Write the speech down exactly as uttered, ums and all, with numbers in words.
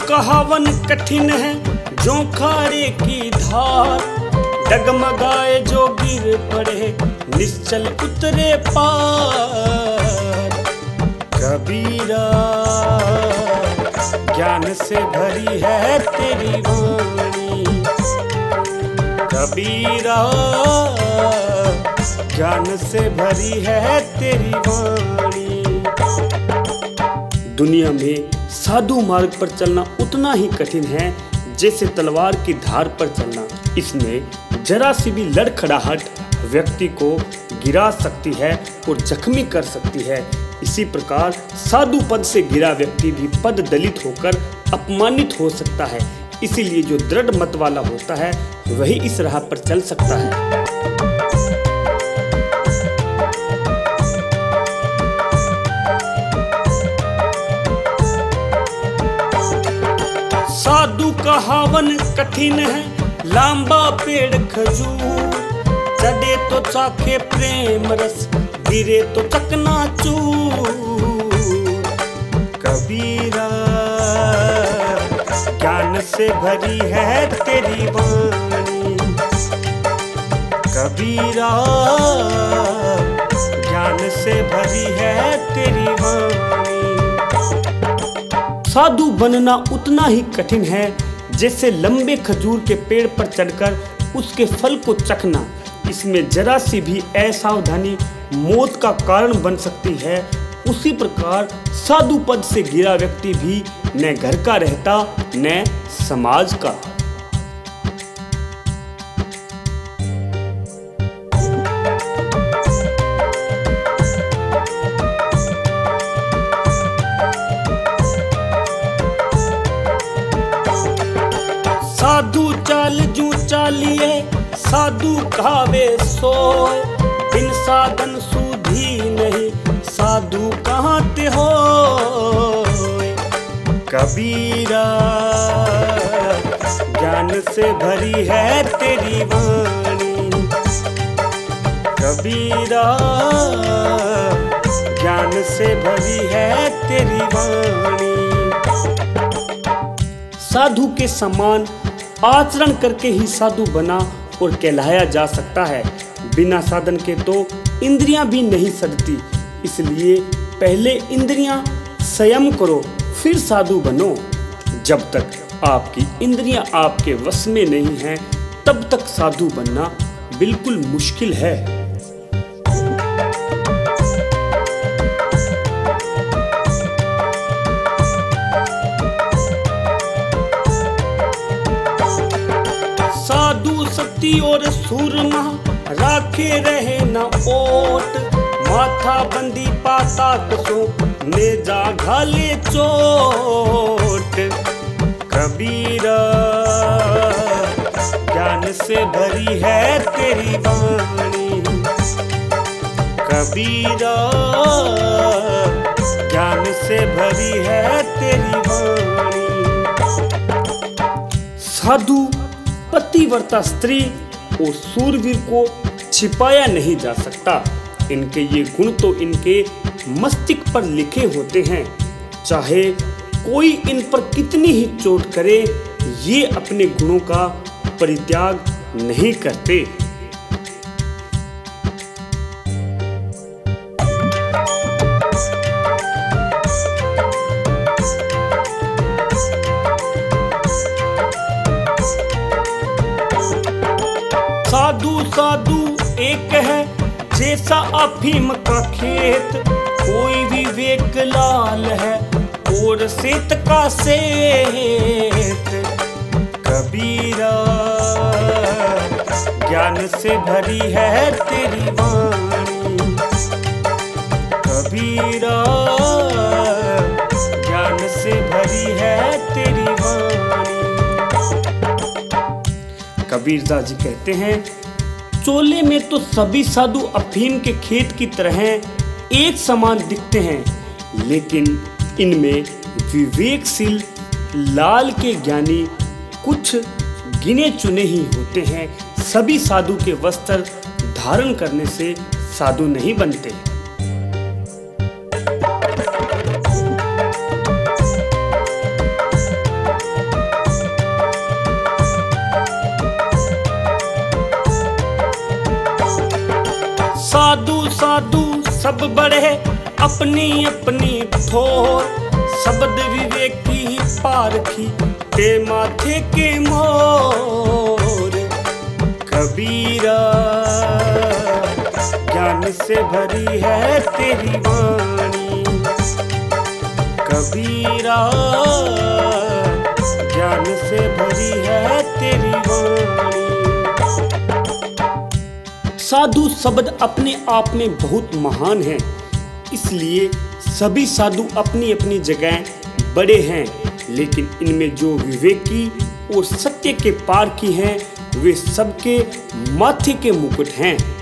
कहावन कठिन है जो खारे की धार, डगमगाए जो गिर पड़े निश्चल उतरे पार। कबीरा ज्ञान से भरी है तेरी वाणी, कबीरा ज्ञान से भरी है तेरी वाणी। दुनिया में साधु मार्ग पर चलना उतना ही कठिन है जैसे तलवार की धार पर चलना। इसमें जरा सी भी लड़खड़ाहट व्यक्ति को गिरा सकती है और जख्मी कर सकती है। इसी प्रकार साधु पद से गिरा व्यक्ति भी पद दलित होकर अपमानित हो सकता है। इसीलिए जो दृढ़ मत वाला होता है वही इस राह पर चल सकता है। साधु कहावन कठिन है लांबा पेड़ खजूर, चढ़े तो चाखे प्रेम रस गिरे तो चकनाचूर। कबीरा ज्ञान से भरी है तेरी वाणी, कबीरा ज्ञान से भरी है तेरी वाणी। साधु बनना उतना ही कठिन है जैसे लंबे खजूर के पेड़ पर चढ़कर उसके फल को चखना। इसमें जरा सी भी असावधानी मौत का कारण बन सकती है। उसी प्रकार साधु पद से गिरा व्यक्ति भी न घर का रहता न समाज का। साधु चाल जू चालिए साधु कहावे सोए, बिन साधन सुधी नहीं साधु कहाँ ते हो। कबीरा ज्ञान से भरी है तेरी वाणी, कबीरा ज्ञान से भरी है तेरी वाणी। साधु के समान आचरण करके ही साधु बना और कहलाया जा सकता है। बिना साधन के तो इंद्रियां भी नहीं सदती। इसलिए पहले इंद्रियां संयम करो फिर साधु बनो। जब तक आपकी इंद्रियां आपके वश में नहीं हैं तब तक साधु बनना बिल्कुल मुश्किल है। साधु सती और सूरमा राखे रहे न ओट, माथा बंदी पाता कसो नेजा घाले चोट। कबीरा ज्ञान से भरी है तेरी वाणी, कबीरा ज्ञान से भरी है तेरी वाणी। साधु पतिव्रता स्त्री और सूरवीर को छिपाया नहीं जा सकता। इनके ये गुण तो इनके मस्तिष्क पर लिखे होते हैं। चाहे कोई इन पर कितनी ही चोट करे ये अपने गुणों का परित्याग नहीं करते। साधु साधु एक है जैसा अफीम का खेत, कोई विवेक लाल है और सेत का सेत। कबीरा ज्ञान से भरी है तेरी वाणी, कबीरा ज्ञान से भरी है तेरी वाणी। कबीरदास जी कहते हैं चोले में तो सभी साधु अफीम के खेत की तरह एक समान दिखते हैं, लेकिन इनमें विवेकशील लाल के ज्ञानी कुछ गिने चुने ही होते हैं। सभी साधु के वस्त्र धारण करने से साधु नहीं बनते। साधु साधु सब बड़े अपनी अपनी ठोर, शब्द विवेकी पारखी ते माथे के मोर। कबीरा ज्ञान से भरी है तेरी वाणी, कबीरा ज्ञान से भरी है तेरी वाणी। साधु शब्द अपने आप में बहुत महान है, इसलिए सभी साधु अपनी अपनी जगह बड़े हैं, लेकिन इनमें जो विवेकी और सत्य के पार की हैं वे सबके माथे के मुकुट हैं।